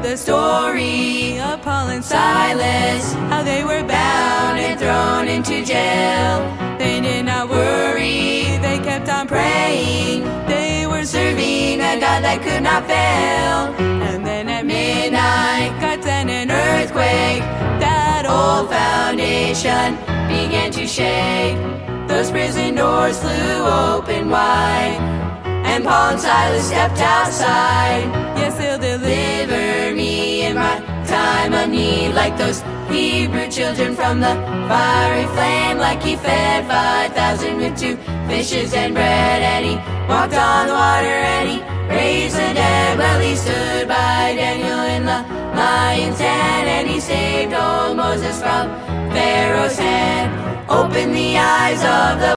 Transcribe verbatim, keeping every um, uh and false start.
the story of Paul and Silas, how they were bound and thrown into jail. They did not worry, they kept on praying. They were serving a God that could not fail. And then at midnight, God sent an earthquake. That old foundation began to shake. Those prison doors flew open wide, and Paul and Silas stepped outside. Yes, He'll deliver me in my time of need, like those Hebrew children from the fiery flame, like He fed five thousand with two fishes and bread, and He walked on the water, and He raised the dead. Well, He stood by Daniel in the lion's den, and He saved old Moses from Pharaoh's hand. Open the eyes of the